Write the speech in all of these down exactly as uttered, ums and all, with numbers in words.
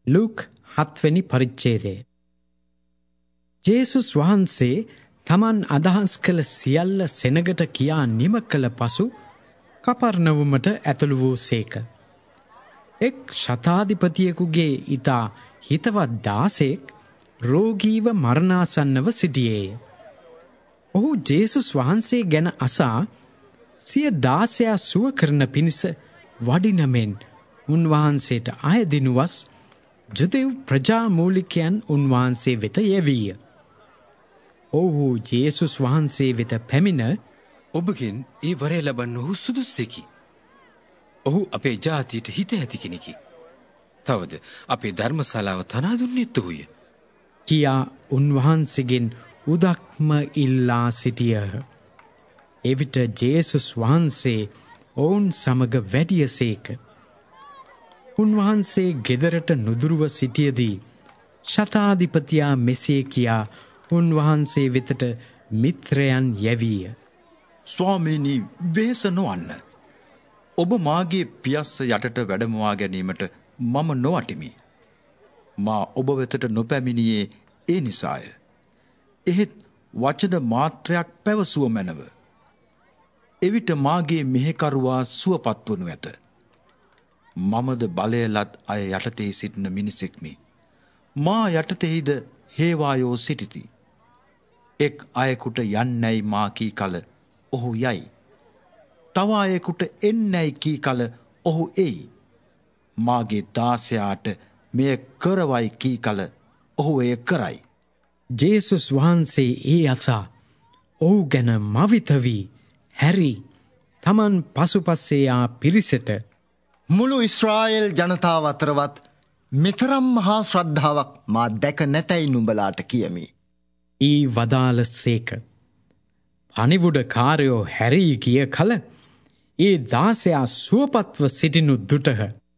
Luke හත්වෙනි පරිච්ඡේදය. ජේසුස් වහන්සේ තමන් අදහස් කළ සියල්ල සෙනගට කියා නිම කළ පසු කපර්නවුමට ඇතුළු වූ සේක. එක් ශතාධිපතියෙකුගේ ඉතා හිතවත් දාසෙක් රෝගීව මරණාසන්නව සිටියේය. ඔහු ජේසුස් වහන්සේ ගැන අසා සිය දාසයා සුව කරන පිණිස වඩිනමෙන් උන්වහන්සේට අයදිනුවස් ජුදෙව් ප්‍රජාමූලිකයන් උන්වහන්සේ වෙත යැවීය. ඔහු ජේසුස් වහන්සේ වෙත පැමිණ ඔබගෙන් ඒ වරය ලබන්න ඔහු සුදුස්සෙකි. ඔහු අපේ ජාතියට හිත ඇති කෙනෙකි. තවද අපේ ධර්මශාලාව තනා දුන්නෙත් ඔහුය. කියා උන්වහන්සේගෙන් උදක්ම ඉල්ලා සිටියහ. එවිට ජේසුස් වහන්සේ ඔවුන් සමග වැඩියසේක. උන්වහන්සේ ගෙදරට නුදුරුව සිටියදී ශතාධිපතියා මෙසේ කියා උන්වහන්සේ වෙතට මිත්‍රයන් යැවීය. ස්වාමීනි, වෙහෙස නොවන්න. ඔබ මාගේ පියස්ස යටට වැඩමවා ගැනීමට මම නොවටිමි. මා ඔබ වෙතට නොපැමිණියේ ඒ නිසාය. එහෙත් වචන මාත්‍රයක් පැවසුව මැනව. එවිට මාගේ මෙහෙකරුවා සුවපත් වනු ඇත. මමද බලයලත් අය යටතේ සිටින මිනිසෙක්මි. මා යටතෙහිද හේවායෝ සිටිති. එක් අයෙකුට යන්නැයි මා කී කල ඔහු යයි. තව අයෙකුට එන්නැයි කී කල ඔහු එයි. මාගේ දාසයාට මෙය කරවයි කී කල ඔහු එය කරයි. ජේසුස් වහන්සේ ඒ අසා ඔහු ගැන මවිත වී හැරි තමන් පසුපස්සේ ආ පිරිසට මුළු ඉස්රායෙල් ජනතාව අතරවත් මෙතරම් මහා ශ්‍රද්ධාවක් මා දැක නැතැයි නුඹලාට කියමි. ඊ වදාළ සේක. පණිවුඩ කාරයෝ හැරී ගිය කල ඒ දාසයා සුවපත්ව සිටිනු දුටහ.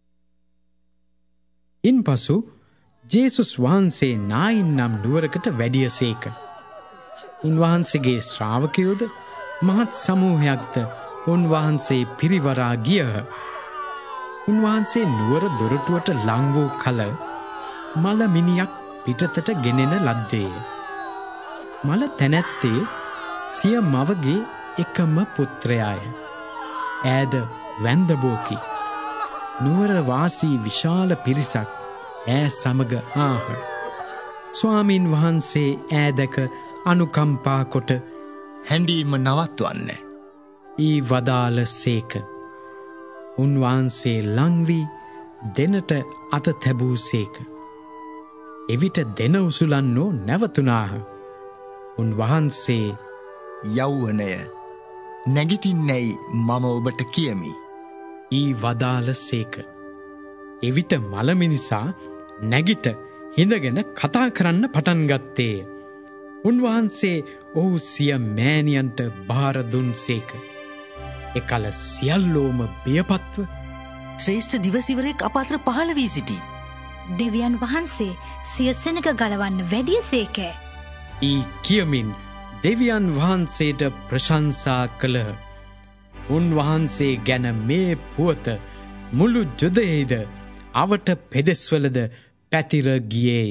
ඉන් පසු ජේසුස් වහන්සේ නායින් නම් නුවරකට වැඩියසේක. උන්වහන්සේගේ ශ්‍රාවකයෝද මහත් සමූහයක්ද උන්වහන්සේ පිරිවරා ගියහ. උන්වහන්සේ නුවර දොරටුවට ලං වූ කල මලමිනියක් පිටතට ගෙනෙන ලද්දේය. මල තැනැත්තේ සිය මවගේ එකම පුත්‍රයාය. ඈද වැන්දබෝකි. නුවර වාසී විශාල පිරිසක් ඈ සමග ආහ. ස්වාමින් වහන්සේ ඈ දැක අනුකම්පා කොට හැඬීම නවත්වන්න ඊ වදාළ සේක. උන්වහන්සේ ලං වී දෙනට අත තැබූ සේක. එවිට දෙන උසුලන්නෝ නැවතුනාහ. උන්වහන්සේ යෞවනය නැගිටින්නැයි මම ඔබට කියමි ඊ වදාළ සේක. එවිට මළමිනිසා නැගිට හිඳගෙන කතා කරන්න පටන් ගත්තේය. උන්වහන්සේ ඔහු සිය මෑණියන්ට භාර දුන් සේක. එකල සියල්ලෝම බියපත්ව ශ්‍රේෂ්ඨ දිවසිවරෙක් අප අතර පහළ වී සිටී. දෙවියන් වහන්සේ සිය සෙනග ගලවන්න වැඩිය සේකෑ. ඊ කියමින් දෙවියන් වහන්සේට ප්‍රශංසා කළහ. උන්වහන්සේ ගැන මේ පුවත මුළු ජුදයෙහිද අවට පෙදෙස්වලද පැතිර ගියේය.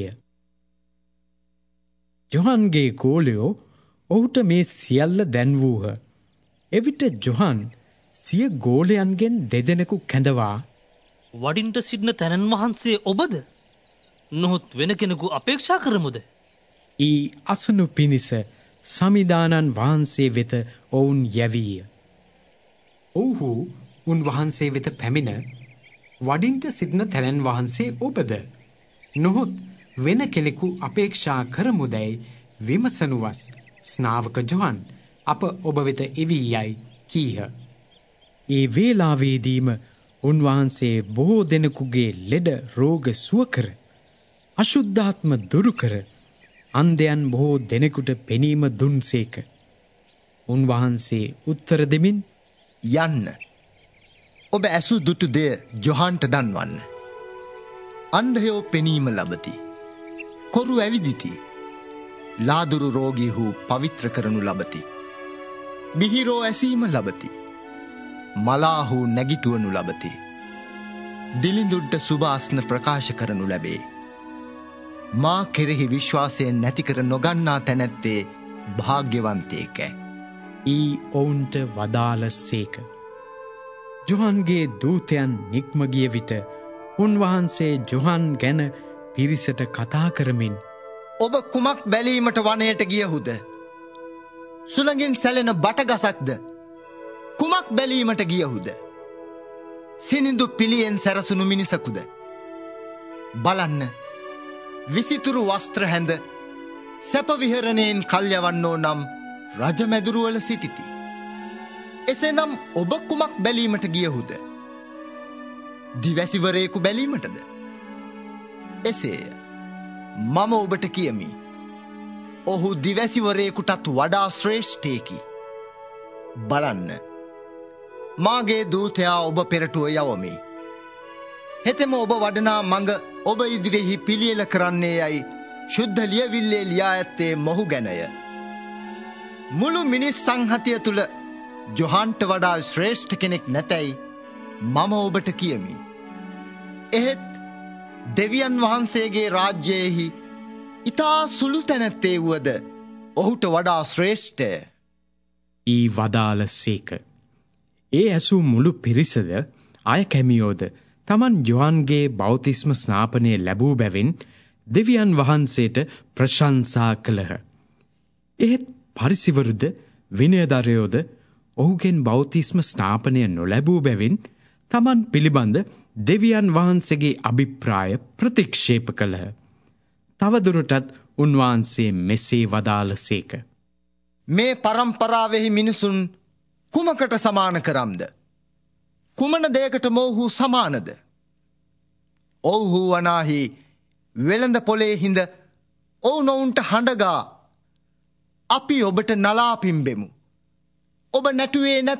ජොහන්ගේ ගෝලයෝ ඔහුට මේ සියල්ල දැන්වූහ. එවිට ජොහන් සිය ගෝලයන්ගෙන් දෙදෙනෙකු කැඳවා වඩින්ට සිටින තැනන් වහන්සේ ඔබද? නොහොත් වෙන කෙනෙකු අපේක්ෂා කරමුද? ඊ අසනු පිණිස සමිදානන් වහන්සේ වෙත ඔවුන් යැවීය. ඔවුහු උන්වහන්සේ වෙත පැමිණ වඩින්ට සිටින තැනන් වහන්සේ ඔබද? නොහොත් වෙන කෙනෙකු අපේක්ෂා කරමුදැයි විමසනුවස් ස්නාවක ජොහන් අප ඔබ වෙත එවී යයි කීහ. ඒ වේලාවේදීම උන්වහන්සේ බොහෝ දෙනෙකුගේ ලෙඩ රෝග සුවකර අශුද්ධාත්ම දුරුකර අන්ධයන් බොහෝ දෙනෙකුට පෙනීම දුන්සේක. උන්වහන්සේ උත්තර දෙමින් යන්න ඔබ ඇසු දුටු දෙය ජොහන්ට දන්වන්න. අන්ධයෝ පෙනීම ලබති. කොරු ඇවිදිති. ලාදුරු රෝගීහු පවිත්‍ර කරනු ලබති. බිහිරෝ ඇසීම ලබති. මලාහු නැගිටුවනු ලබති. දිලිඳුඩ්ඩ සුභාස්න ප්‍රකාශ කරනු ලැබේ. මා කෙරෙහි විශ්වාසයෙන් නැතිකර නොගන්නා තැනැත්තේ භාග්‍යවන්තයෙකැ. ඊ ඔවුන්ට වදාළ සේක. ජොහන්ගේ දූතයන් නික්මගිය විට උන්වහන්සේ ජොහන් ගැන පිරිසට කතා කරමින් ඔබ කුමක් බැලීමට වනයට ගියහුද? සුළඟින් සැලෙන බටගසක්ද? කුමක් බැලීමට ගියහුද? සිනිඳු පිළියෙන් සැරසුණු මිනිසකුද? බලන්න, විසිතුරු වස්ත්‍ර හැඳ සැපවිහරණයෙන් කල්යවන්නෝ නම් රජමැදුරුවල සිටිති. එසේනම් ඔබ කුමක් බැලීමට ගියහුද? දිවැසිවරයෙකු බැලීමටද? එසේය. මම ඔබට කියමි, ඔහු දිවැසිවරයෙකුටත් වඩා ශ්‍රේෂ්ඨයෙකි. බලන්න, මාගේ දූතයා ඔබ පෙරටුව යවමි. හෙතෙම ඔබ වඩනා මඟ ඔබ ඉදිරියෙහි පිළියෙල කරන්නේ යයි ශුද්ධ ලියවිල්ලේ ලියා ඇත්තේ මොහු ගැනය. මුළු මිනිස් සංහතිය තුළ ජොහන්ට වඩා ශ්‍රේෂ්ඨ කෙනෙක් නැතැයි මම ඔබට කියමි. එහෙත් දෙවියන් වහන්සේගේ රාජ්‍යයෙහි ඉතා සුළු තැනැත්තේ වුවද ඔහුට වඩා ශ්‍රේෂ්ඨය. ඊ වදාළ සේක. ඒ ඇසූ මුළු පිරිසද අය කැමියෝද තමන් ජොහන්ගේ බෞතිස්ම ස්නාපනය ලැබූ බැවින් දෙවියන් වහන්සේට ප්‍රශංසා කළහ. එහෙත් පරිසිවරුද විනයදරයෝද ඔහුගෙන් බෞතිස්ම ස්නාපනය නොලැබූ බැවින් තමන් පිළිබඳ දෙවියන් වහන්සේගේ අභිප්‍රාය ප්‍රතික්ෂේප කළහ. තවදුරටත් උන්වහන්සේ මෙසේ වදාළ සේක. මේ පරම්පරාවෙහි මිනිසුන් කුමකට සමාන කරම්ද? කුමන දෙයකට මොවුහු සමානද? ඔවුහු වනාහි වෙළඳ පොලේ හිඳ ඔවුනොවුන්ට හඬගා අපි ඔබට නලා පිම්බෙමු. ඔබ නැටුවේ නැත.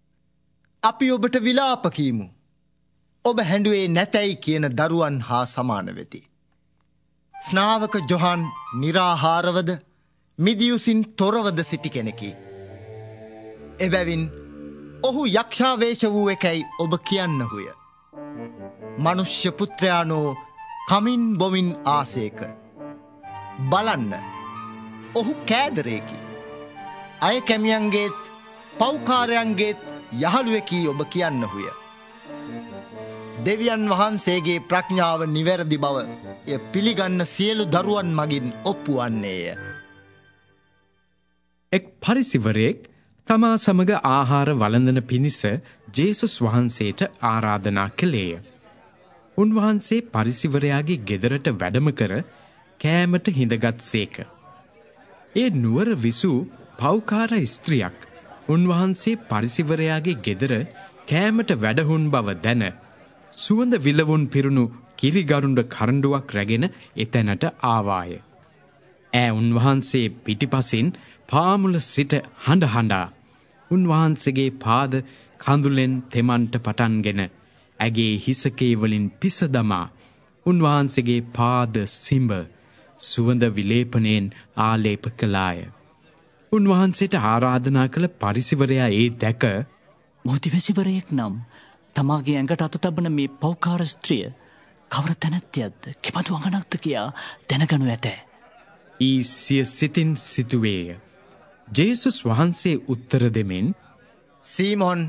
අපි ඔබට විලාප කීමු. ඔබ හැඬුවේ නැතැයි කියන දරුවන් හා සමාන වෙති. ස්නාවක ජොහන් නිරාහාරවද මිදියුසින් තොරවද සිටි කෙනෙකි. එබැවින් ඔහු යක්ෂාවේශ වූ එකැයි ඔබ කියන්නහුය. මනුෂ්‍ය පුත්‍රයානෝ කමින් බොමින් ආසේක. බලන්න, ඔහු කෑදරේකි. අය කැමියන්ගේත් පෞකාරයන්ගේත් යහළුවෙකි ඔබ කියන්නහුය. දෙවියන් වහන්සේගේ ප්‍රඥාව නිවැරදි බව එය පිළිගන්න සියලු දරුවන් මගින් ඔප්පුවන්නේය. එක් පරිසිවරයෙක් තමා සමග ආහාර වළඳන පිණිස ජේසුස් වහන්සේට ආරාධනා කළේය. උන්වහන්සේ පරිසිවරයාගේ ගෙදරට වැඩම කර කෑමට හිඳගත් සේක. ඒ නුවර විසූ පෞකාර ස්ත්‍රියක් උන්වහන්සේ පරිසිවරයාගේ ගෙදර කෑමට වැඩහුන් බව දැන සුවඳ විලවුන් පිරුණු කිරිගරුඬ කරඬුවක් රැගෙන එතැනට ආවාය. ඈ උන්වහන්සේ පිටිපසින් පාමුල සිට හඬ හඬා උන්වහන්සේගේ පාද කඳුලෙන් තෙමන්ට පටන්ගෙන ඇගේ හිසකේ වලින් පිස දමා උන්වහන්සේගේ පාද සිඹ සුවඳ විලේපනයෙන් ආලේප කළාය. උන්වහන්සේට ආරාධනා කළ පරිසිවරයා ඒ දැක මොහොතිවැසිවරයෙක් නම් තමාගේ ඇඟට අත තබන මේ පෞකාර ස්ත්‍රිය කවර තැනැත්තියක්ද කෙබඳු අඟනක්ද කියා දැනගනු ඇත. ඊ සිය සිතින් සිතුවේය. ජේසුස් වහන්සේ උත්තර දෙමින් සීමොන්,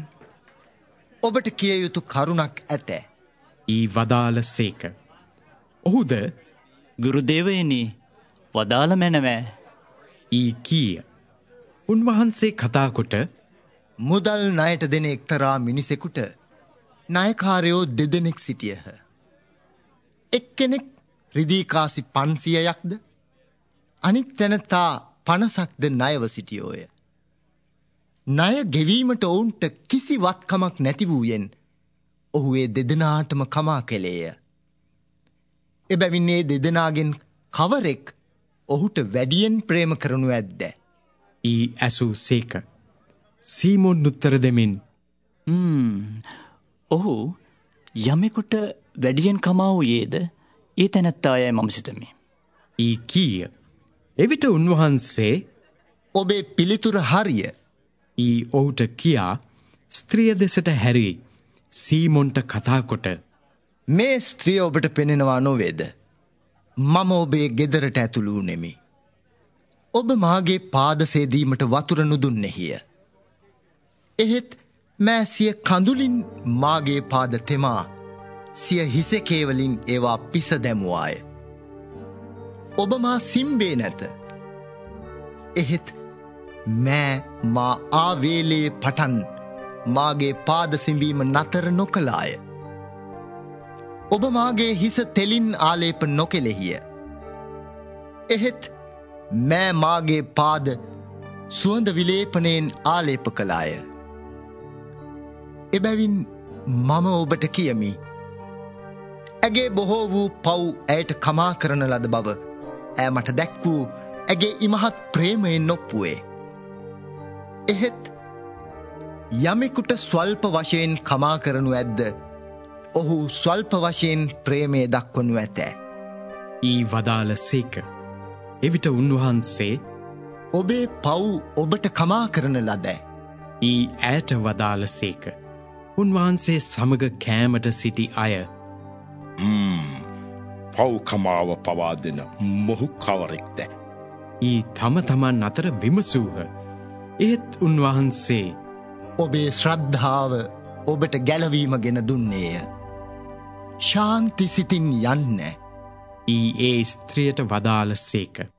ඔබට කිය යුතු කරුණක් ඇත. ඊ වදාළ සේක. ඔහුද ගුරුදේවයනි වදාළ මැනවෑ ඊ කීය. උන්වහන්සේ කතාකොට මුදල් ණයට දෙන එක්තරා මිනිසෙකුට ණයකාරයෝ දෙදෙනෙක් සිටියහ. එක්කෙනෙක් රිදීකාසි පන්සියයක්ද අනිත් තැනතා පනසක්ද ණයව සිටියෝය. ණය ගෙවීමට ඔවුන්ට කිසි වත්කමක් නැති වූයෙන් ඔහු ඒ දෙදෙනාටම කමා කෙළේය. එබැවින් ඒ දෙදෙනාගෙන් කවරෙක් ඔහුට වැඩියෙන් ප්‍රේම කරනු ඇද්ද? ඊ ඇසූ සේක. සීමොන් උත්තර දෙමින් හ්ම් ඔහු යමෙකුට වැඩියෙන් කමා වූයේද ඒ තැනැත්තායයි මම සිතමි. ඊ කීය. එවිට උන්වහන්සේ ඔබේ පිළිතුර හරිය ඊ ඔහුට කියා ස්ත්‍රිය දෙසට හැරී සීමොන්ට කතාකොට මේ ස්ත්‍රිය ඔබට පෙනෙනවා නොවේද? මම ඔබේ ගෙදරට ඇතුළු වුනෙමි. ඔබ මාගේ පාද සේදීමට වතුර නුදුන්නේහිය. එහෙත් මෑ සිය කඳුලින් මාගේ පාද තෙමා සිය හිසකේවලින් ඒවා පිස දැමුවාය. ඔබ මා සිම්බේ නැත. එහෙත් මෑ මා ආවේලේ පටන් මාගේ පාද සිඹීම නතර නොකලාය. ඔබ මාගේ හිස තෙලින් ආලේප නොකෙලෙහිය. එහෙත් මෑ මාගේ පාද සුවඳ විලේපනයෙන් ආලේප කලාය. එබැවින් මම ඔබට කියමි, ඇගේ බොහෝ වූ පව් ඇයට කමා කරන ලද බව ඇය මට දැක් වූ ඇගේ ඉමහත් ප්‍රේමයෙන් ඔප්පුවේ. එහෙත් යමෙකුට ස්වල්ප වශයෙන් කමා කරනු ඇද්ද, ඔහු ස්වල්ප වශයෙන් ප්‍රේමය දක්වනු ඇතෑ. ඊ වදාළ සේක. එවිට උන්වහන්සේ ඔබේ පව් ඔබට කමා කරන ලදෑ. ඊ ඇයට වදාළ සේක. උන්වහන්සේ සමග කෑමට සිටි අය පව්කමාව පවා දෙන මොහු කවරෙක්ද? ඊ තම තමන් අතර විමසූහ. ඒත් උන්වහන්සේ ඔබේ ශ්‍රද්ධාව ඔබට ගැලවීම ගෙන දුන්නේය. ශාන්ති සිතින් යන්න. ඊ ඒ ස්ත්‍රියට වදාළ සේක.